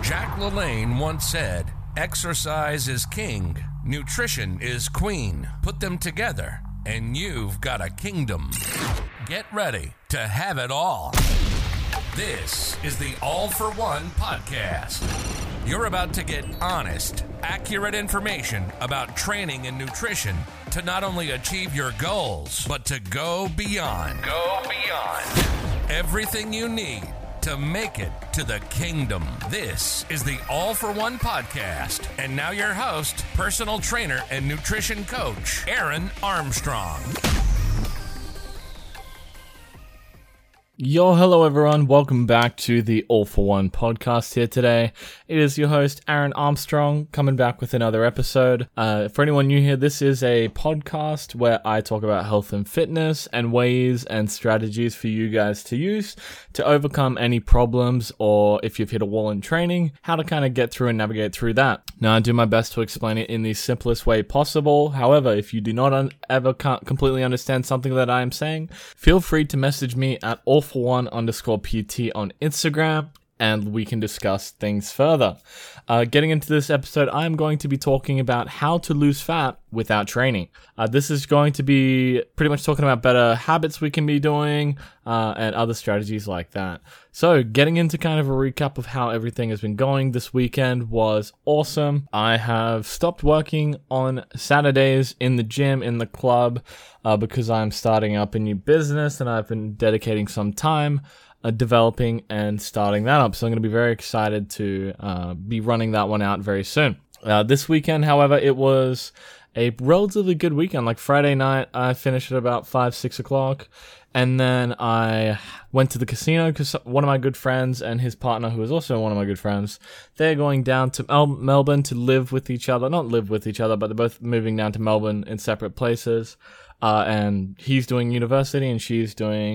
Jack LaLanne once said, "Exercise is king, nutrition is queen. Put them together, and you've got a kingdom." Get ready to have it all. This is the All for One podcast. You're about to get honest, accurate information about training and nutrition to not only achieve your goals, but to go beyond. Go beyond. Everything you need to make it to the kingdom. This is the All for One podcast. And now your host, personal trainer and nutrition coach, Aaron Armstrong. Yo, hello everyone. Welcome back to the All for One podcast here today. It is your host, Aaron Armstrong, coming back with another episode. For anyone new here, this is a podcast where I talk about health and fitness and ways and strategies for you guys to use to overcome any problems, or if you've hit a wall in training, how to kind of get through and navigate through that. Now, I do my best to explain it in the simplest way possible. However, if you do not ever completely understand something that I am saying, feel free to message me at allfor1_PT on Instagram, and we can discuss things further. Getting into this episode, I'm going to be talking about how to lose fat without training. This is going to be pretty much talking about better habits we can be doing, and other strategies like that. So, getting into kind of a recap of how everything has been going. This weekend was awesome. I have stopped working on Saturdays in the gym, in the club, because I'm starting up a new business, and I've been dedicating some time developing and starting that up. So I'm going to be very excited to be running that one out very soon. This weekend, however, it was a relatively good weekend. Like Friday night, I finished at about 5-6 o'clock. And then I went to the casino because one of my good friends and his partner, who is also one of my good friends, they're going down to Melbourne to live with each other. Not live with each other, but they're both moving down to Melbourne in separate places. And he's doing university and she's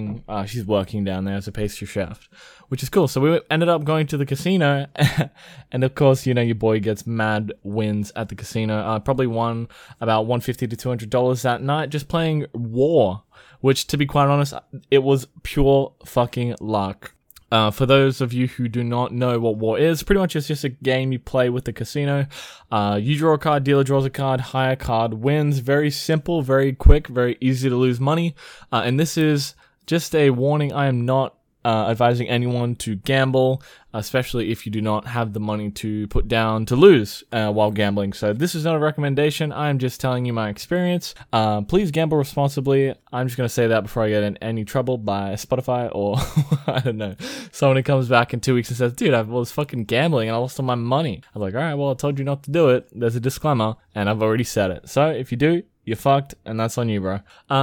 working down there as a pastry chef, which is cool. So we ended up going to the casino and of course, you know, your boy gets mad wins at the casino. Probably won about $150 to $200 that night just playing War, which, to be quite honest, it was pure fucking luck. For those of you who do not know what War is, pretty much it's just a game you play with the casino. You draw a card, dealer draws a card, higher card wins. Very simple, very quick, very easy to lose money. And this is just a warning. I am not advising anyone to gamble, especially if you do not have the money to put down to lose while gambling. So this is not a recommendation. I'm just telling you my experience. Please gamble responsibly. I'm just going to say that before I get in any trouble by Spotify or, I don't know, someone who comes back in 2 weeks and says, dude, I was fucking gambling and I lost all my money. I'm like, all right, well, I told you not to do it. There's a disclaimer and I've already said it. So if you do, you're fucked, and that's on you, bro.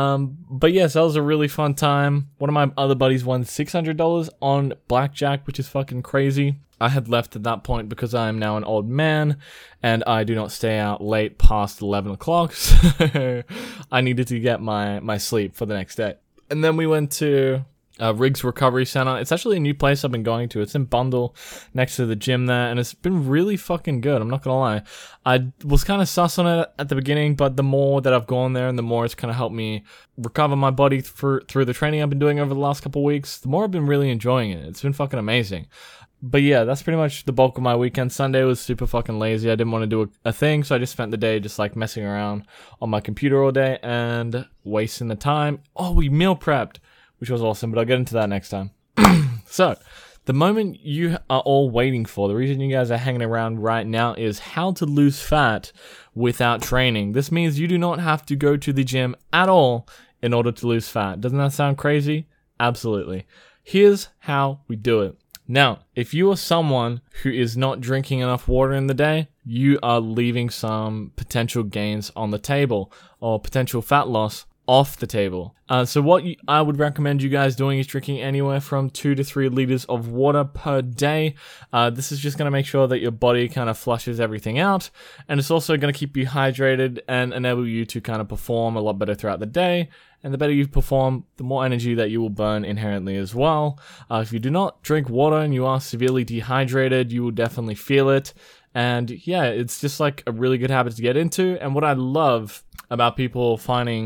But yes, that was a really fun time. One of my other buddies won $600 on blackjack, which is fucking crazy. I had left at that point because I am now an old man, and I do not stay out late past 11 o'clock, so I needed to get my sleep for the next day. And then we went to Riggs Recovery Center. It's actually a new place I've been going to. It's in Bundall, next to the gym there, and it's been really fucking good. I'm not gonna lie. I was kind of sus on it at the beginning, but the more that I've gone there and the more it's kind of helped me recover my body through the training I've been doing over the last couple of weeks, the more I've been really enjoying it. It's been fucking amazing. But yeah, that's pretty much the bulk of my weekend. Sunday was super fucking lazy. I didn't want to do a thing, so I just spent the day just like messing around on my computer all day and wasting the time. Oh, we meal prepped, which was awesome, but I'll get into that next time. So, the moment you are all waiting for, the reason you guys are hanging around right now is how to lose fat without training. This means you do not have to go to the gym at all in order to lose fat. Doesn't that sound crazy? Absolutely. Here's how we do it. Now, if you are someone who is not drinking enough water in the day, you are leaving some potential gains on the table or potential fat loss off the table. So what I would recommend you guys doing is drinking anywhere from 2 to 3 liters of water per day. This is just going to make sure that your body kind of flushes everything out, and it's also going to keep you hydrated and enable you to kind of perform a lot better throughout the day. And the better you perform, the more energy that you will burn inherently as well. If you do not drink water and you are severely dehydrated, you will definitely feel it. And yeah, it's just like a really good habit to get into. And what I love about people finding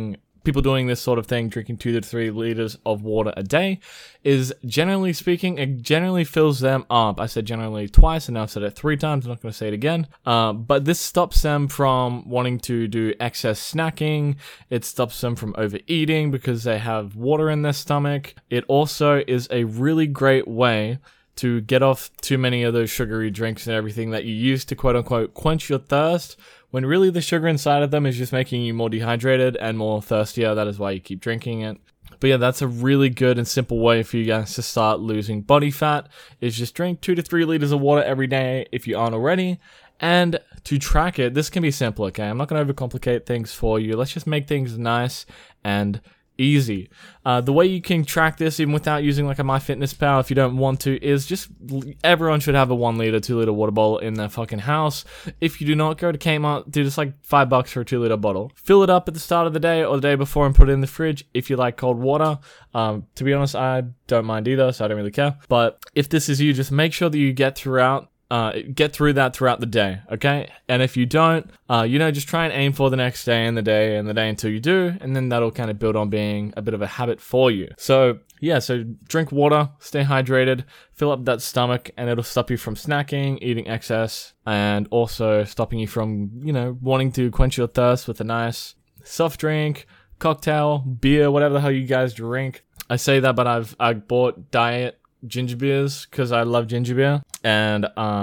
people doing this sort of thing, drinking 2 to 3 liters of water a day, is generally speaking, it generally fills them up. I said generally twice, and now I've said it 3 times. I'm not going to say it again. But this stops them from wanting to do excess snacking. It stops them from overeating because they have water in their stomach. It also is a really great way to get off too many of those sugary drinks and everything that you use to quote unquote quench your thirst, when really the sugar inside of them is just making you more dehydrated and more thirstier. That is why you keep drinking it. But yeah, that's a really good and simple way for you guys to start losing body fat, is just drink 2 to 3 liters of water every day if you aren't already. And to track it, this can be simple, okay? I'm not going to overcomplicate things for you. Let's just make things nice and easy. The way you can track this, even without using like a MyFitnessPal, if you don't want to, is just everyone should have a 1 liter, 2 liter water bottle in their fucking house. If you do not, go to Kmart, do just like $5 for a 2 liter bottle. Fill it up at the start of the day or the day before and put it in the fridge if you like cold water. To be honest, I don't mind either, so I don't really care. But if this is you, just make sure that you get through that throughout the day, okay? And if you don't, just try and aim for the next day and the day until you do, and then that'll kind of build on being a bit of a habit for you. So drink water, stay hydrated, fill up that stomach, and it'll stop you from snacking, eating excess, and also stopping you from, wanting to quench your thirst with a nice soft drink, cocktail, beer, whatever the hell you guys drink. I say that, but I bought diet ginger beers because I love ginger beer, and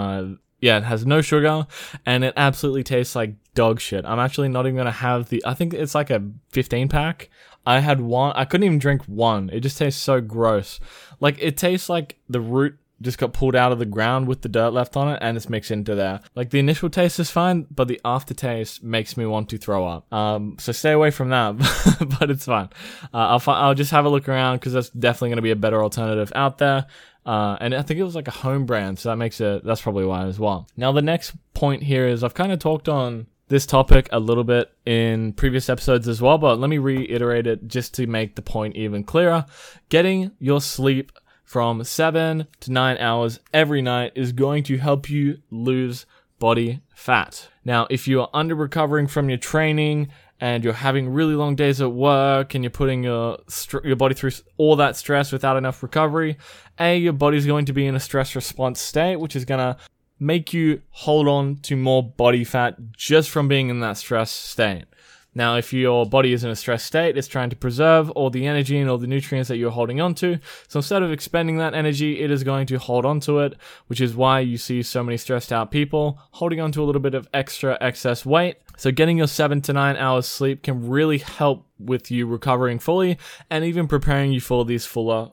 it has no sugar and it absolutely tastes like dog shit. I'm actually not even gonna have I think it's like a 15 pack. I had one, I couldn't even drink one. It just tastes so gross. Like, it tastes like the root just got pulled out of the ground with the dirt left on it and it's mixed into there. Like, the initial taste is fine, but the aftertaste makes me want to throw up. So stay away from that, but it's fine. I'll just have a look around because that's definitely going to be a better alternative out there. And I think it was like a home brand, so that's probably why as well. Now, the next point here is I've kind of talked on this topic a little bit in previous episodes as well, but let me reiterate it just to make the point even clearer. Getting your sleep from 7 to 9 hours every night is going to help you lose body fat. Now, if you are under recovering from your training and you're having really long days at work and you're putting your body through all that stress without enough recovery, your body's going to be in a stress response state, which is going to make you hold on to more body fat just from being in that stress state. Now, if your body is in a stress state, it's trying to preserve all the energy and all the nutrients that you're holding on to. So instead of expending that energy, it is going to hold on to it, which is why you see so many stressed out people holding on to a little bit of extra excess weight. So getting your 7 to 9 hours sleep can really help with you recovering fully and even preparing you for these fuller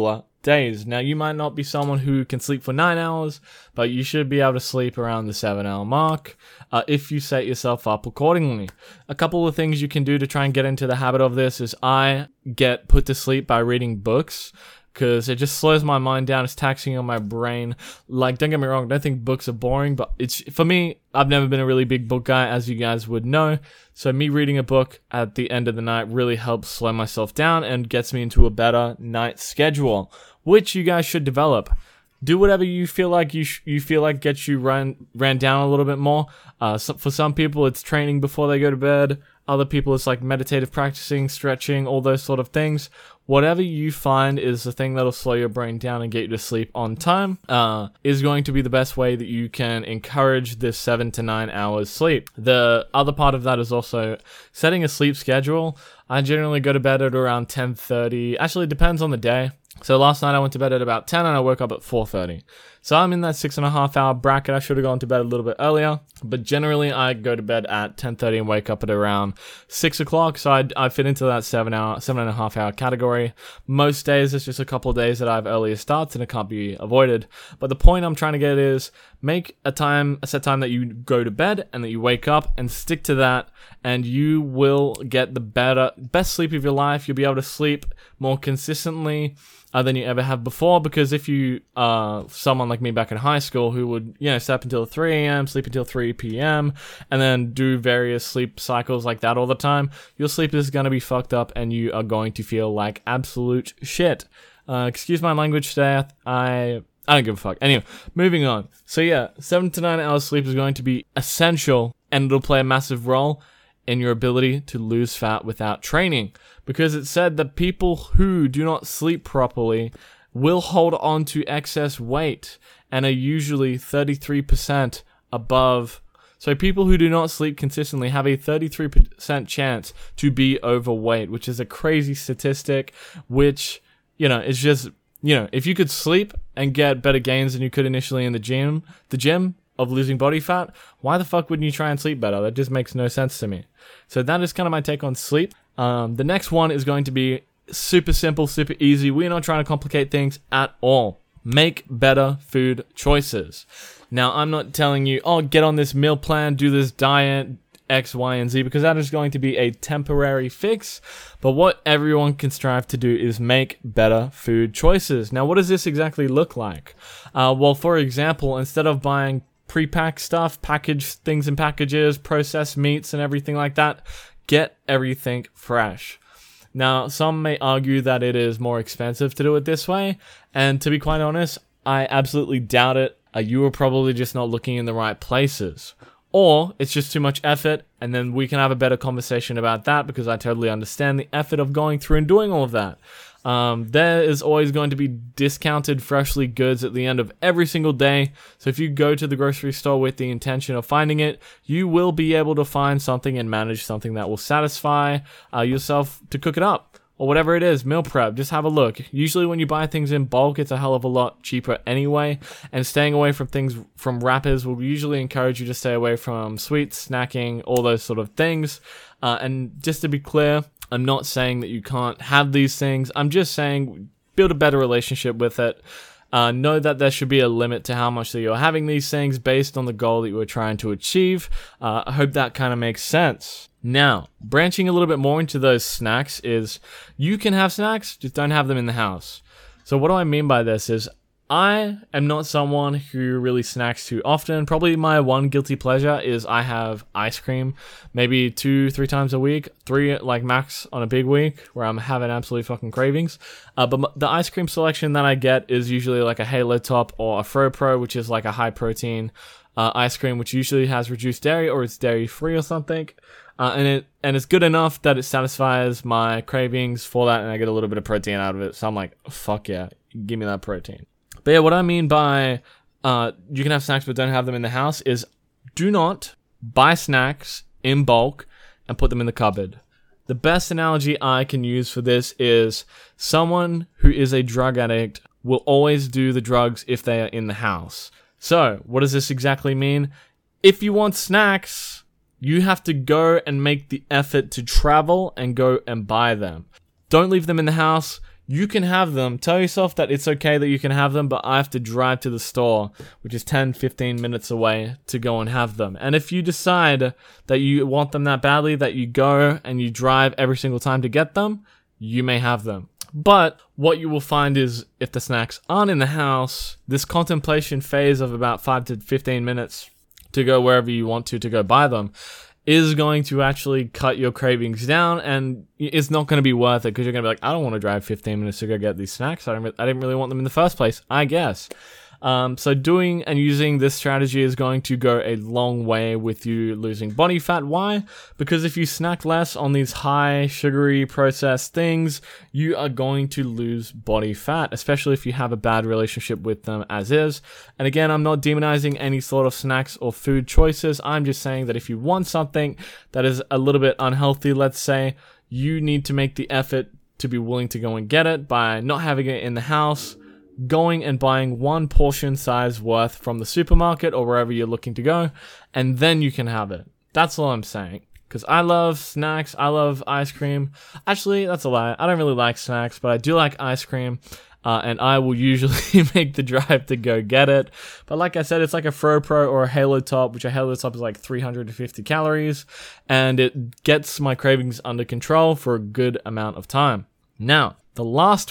days. Now, you might not be someone who can sleep for 9 hours, but you should be able to sleep around the 7-hour mark if you set yourself up accordingly. A couple of things you can do to try and get into the habit of this is I get put to sleep by reading books, because it just slows my mind down. It's taxing on my brain. Like, don't get me wrong, I don't think books are boring, but for me, I've never been a really big book guy, as you guys would know. So me reading a book at the end of the night really helps slow myself down and gets me into a better night schedule, which you guys should develop. Do whatever you feel like you feel like gets you ran down a little bit more. For some people, it's training before they go to bed. Other people, it's like meditative practicing, stretching, all those sort of things. Whatever you find is the thing that'll slow your brain down and get you to sleep on time is going to be the best way that you can encourage this 7 to 9 hours sleep. The other part of that is also setting a sleep schedule. I generally go to bed at around 10:30. Actually, it depends on the day. So last night I went to bed at about 10 and I woke up at 4:30. So I'm in that 6.5 hour bracket. I should have gone to bed a little bit earlier, but generally I go to bed at 10:30 and wake up at around 6 o'clock. So I fit into that 7.5 hour category. Most days it's just a couple of days that I have earlier starts and it can't be avoided. But the point I'm trying to get is make a set time that you go to bed and that you wake up, and stick to that, and you will get the best sleep of your life. You'll be able to sleep more consistently than you ever have before, because if you someone like me back in high school who would stay up until 3 a.m., sleep until 3 p.m., and then do various sleep cycles like that all the time, your sleep is going to be fucked up and you are going to feel like absolute shit. Excuse my language today. I don't give a fuck. Anyway, moving on. So 7 to 9 hours sleep is going to be essential, and it'll play a massive role in your ability to lose fat without training, because it said that people who do not sleep properly will hold on to excess weight and are usually 33% above. So people who do not sleep consistently have a 33% chance to be overweight, which is a crazy statistic, which, is just, if you could sleep and get better gains than you could initially in the gym of losing body fat, why the fuck wouldn't you try and sleep better? That just makes no sense to me. So that is kind of my take on sleep. The next one is going to be super simple, super easy. We're not trying to complicate things at all. Make better food choices. Now, I'm not telling you, get on this meal plan, do this diet, X, Y, and Z, because that is going to be a temporary fix. But what everyone can strive to do is make better food choices. Now, what does this exactly look like? Well, for example, instead of buying pre-packed stuff, packaged things in packages, processed meats and everything like that, get everything fresh. Now, some may argue that it is more expensive to do it this way, and to be quite honest, I absolutely doubt it. You are probably just not looking in the right places. Or it's just too much effort, and then we can have a better conversation about that, because I totally understand the effort of going through and doing all of that. There is always going to be discounted freshly goods at the end of every single day. So if you go to the grocery store with the intention of finding it, you will be able to find something and manage something that will satisfy yourself to cook it up. Or whatever it is, meal prep, just have a look. Usually when you buy things in bulk, it's a hell of a lot cheaper anyway. And staying away from things from wrappers will usually encourage you to stay away from sweets, snacking, all those sort of things. And just to be clear, I'm not saying that you can't have these things. I'm just saying build a better relationship with it. Know that there should be a limit to how much that you're having these things based on the goal that you were trying to achieve. I hope that kind of makes sense. Now, branching a little bit more into those snacks is you can have snacks, just don't have them in the house. So what do I mean by this is I am not someone who really snacks too often. Probably my one guilty pleasure is I have ice cream maybe 2-3 times a week, 3 like max on a big week where I'm having absolute fucking cravings. But the ice cream selection that I get is usually like a Halo Top or a Fro Pro, which is like a high protein ice cream, which usually has reduced dairy or it's dairy free or something. And it's good enough that it satisfies my cravings for that, and I get a little bit of protein out of it. So I'm like, fuck yeah, give me that protein. But yeah, what I mean by you can have snacks but don't have them in the house is do not buy snacks in bulk and put them in the cupboard. The best analogy I can use for this is someone who is a drug addict will always do the drugs if they are in the house. So what does this exactly mean? If you want snacks, you have to go and make the effort to travel and go and buy them. Don't leave them in the house. You can have them. Tell yourself that it's okay that you can have them, but I have to drive to the store, which is 10-15 minutes away, to go and have them. And if you decide that you want them that badly, that you go and you drive every single time to get them, you may have them. But what you will find is if the snacks aren't in the house, this contemplation phase of about 5 to 15 minutes to go wherever you want to go buy them is going to actually cut your cravings down, and it's not going to be worth it because you're going to be like, I don't want to drive 15 minutes to go get these snacks. I didn't really want them in the first place, I guess. So doing and using this strategy is going to go a long way with you losing body fat. Why? Because if you snack less on these high sugary processed things, you are going to lose body fat, especially if you have a bad relationship with them as is. And again, I'm not demonizing any sort of snacks or food choices. I'm just saying that if you want something that is a little bit unhealthy, let's say, you need to make the effort to be willing to go and get it by not having it in the house, going and buying one portion size worth from the supermarket or wherever you're looking to go, and then you can have it. That's all I'm saying. Because I love snacks, I love ice cream. Actually, that's a lie. I don't really like snacks, but I do like ice cream, and I will usually make the drive to go get it. But like I said, it's like a Fro Pro or a Halo Top, which a Halo Top is like 350 calories, and it gets my cravings under control for a good amount of time. Now, the last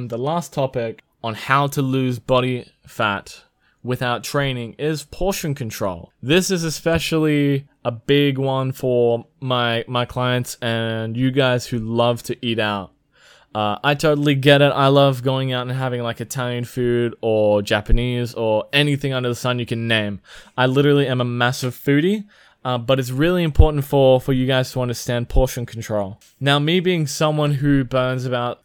topic on how to lose body fat without training is portion control. This is especially a big one for my clients and you guys who love to eat out. I totally get it. I love going out and having like Italian food or Japanese or anything under the sun you can name. I literally am a massive foodie. but it's really important for you guys to understand portion control. Now, me being someone who burns about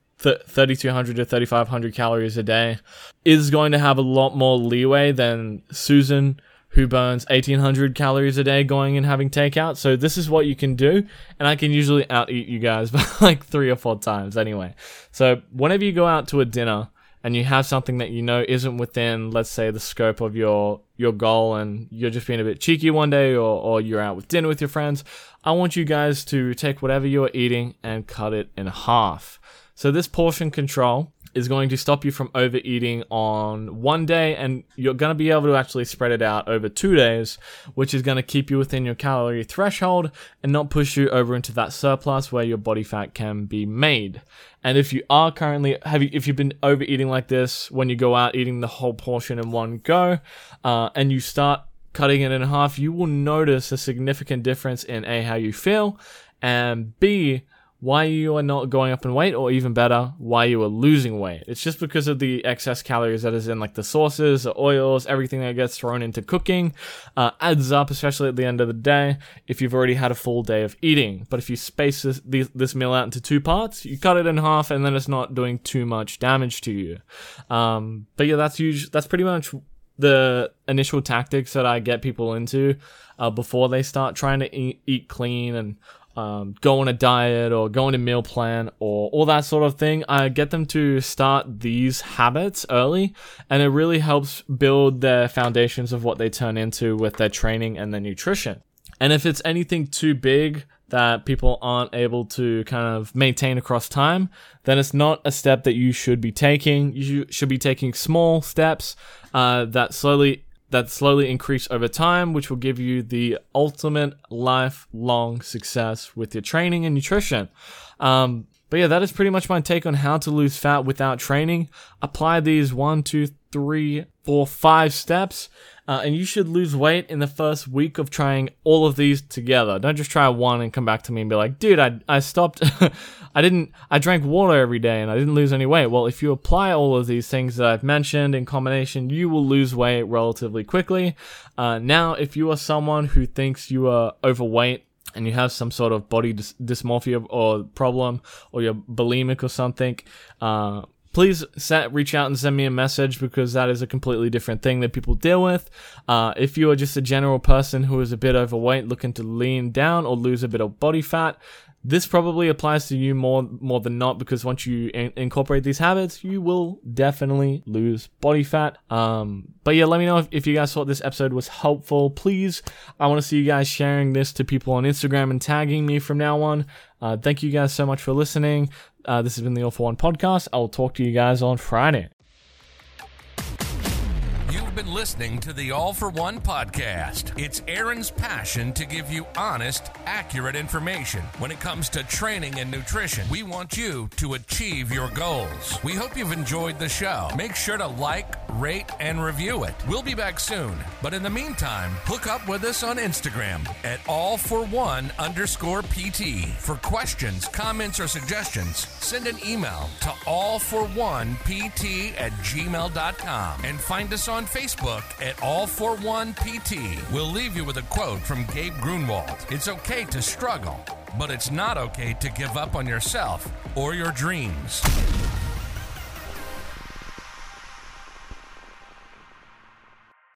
3,200 to 3,500 calories a day is going to have a lot more leeway than Susan, who burns 1,800 calories a day going and having takeout. So this is what you can do, and I can usually out-eat you guys by like 3 or 4 times anyway. So whenever you go out to a dinner and you have something that you know isn't within, let's say, the scope of your goal, and you're just being a bit cheeky one day, or you're out with dinner with your friends, I want you guys to take whatever you're eating and cut it in half. So this portion control is going to stop you from overeating on one day, and you're going to be able to actually spread it out over 2 days, which is going to keep you within your calorie threshold and not push you over into that surplus where your body fat can be made. And if you are currently, if you've been overeating like this, when you go out eating the whole portion in one go, and you start cutting it in half, you will notice a significant difference in A, how you feel, and B, why you are not going up in weight, or even better, why you are losing weight. It's just because of the excess calories that is in like the sauces, the oils, everything that gets thrown into cooking adds up, especially at the end of the day if you've already had a full day of eating. But if you space this meal out into 2 parts, you cut it in half, and then it's not doing too much damage to you. But yeah, that's pretty much the initial tactics that I get people into before they start trying to eat clean and go on a diet or go on a meal plan or all that sort of thing. I get them to start these habits early, and it really helps build their foundations of what they turn into with their training and their nutrition. And if it's anything too big that people aren't able to kind of maintain across time, then it's not a step that you should be taking. You should be taking small steps that slowly increase over time, which will give you the ultimate lifelong success with your training and nutrition. But yeah, that is pretty much my take on how to lose fat without training. Apply these 1, 2, 3, 4, 5 steps, and you should lose weight in the first week of trying all of these together. Don't just try one and come back to me and be like, dude, I stopped, I drank water every day and I didn't lose any weight. Well, if you apply all of these things that I've mentioned in combination, you will lose weight relatively quickly. Now, if you are someone who thinks you are overweight and you have some sort of body dysmorphia or problem, or you're bulimic or something, please reach out and send me a message, because that is a completely different thing that people deal with. If you are just a general person who is a bit overweight, looking to lean down or lose a bit of body fat, this probably applies to you more than not, because once you incorporate these habits, you will definitely lose body fat. But yeah, let me know if you guys thought this episode was helpful. Please, I want to see you guys sharing this to people on Instagram and tagging me from now on. Thank you guys so much for listening. This has been the All for One podcast. I will talk to you guys on Friday. You've been listening to the All for One podcast. It's Aaron's passion to give you honest, accurate information. When it comes to training and nutrition, we want you to achieve your goals. We hope you've enjoyed the show. Make sure to like, rate, and review it. We'll be back soon. But in the meantime, hook up with us on Instagram at allfor1_PT. For questions, comments, or suggestions, send an email to allfor1pt@gmail.com and find us on Facebook at All41PT. We'll leave you with a quote from Gabe Grunwald. It's okay to struggle, but it's not okay to give up on yourself or your dreams.